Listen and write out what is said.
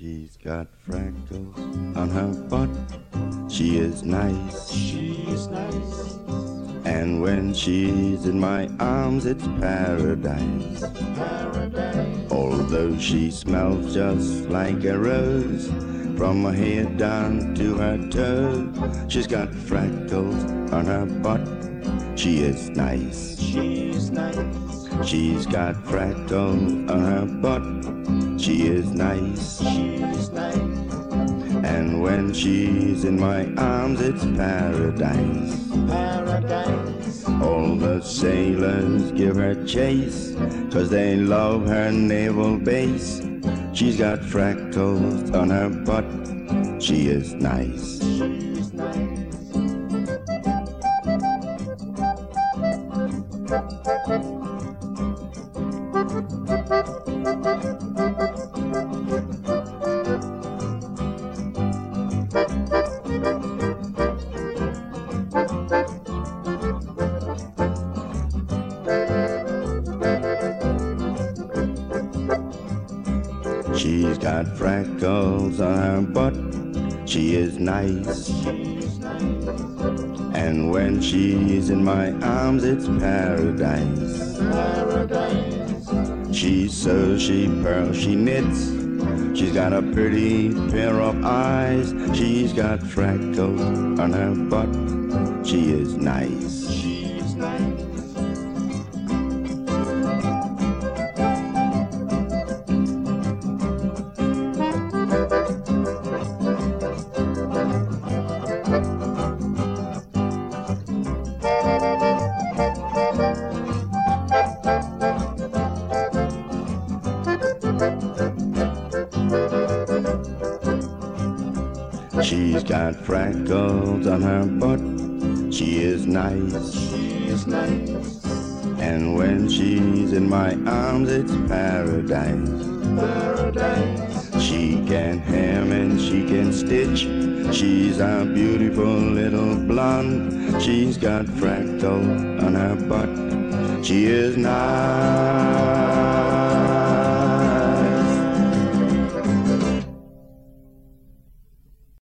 She's got freckles on her butt. She is nice. She is nice. And when she's in my arms, it's paradise. Paradise. Although she smells just like a rose, from her head down to her toes, she's got freckles on her butt. She is nice. She's nice. She's got freckles on her butt. She is nice. She's nice. And when she's in my arms, it's paradise. Paradise. All the sailors give her chase, 'cause they love her naval base. She's got freckles on her butt. She is nice. She's nice. She's got freckles on her butt. She is nice. She's nice. And when she's in my arms, it's paradise. Paradise. She sews, she pearls, she knits. She's got a pretty pair of eyes. She's got freckles on her butt. She is nice. She's nice. She's got freckles on her butt. She is nice. She's nice. And when she's in my arms, it's paradise. Paradise. She can hem and she can stitch. She's a beautiful little blonde. She's got freckles on her butt. She is nice.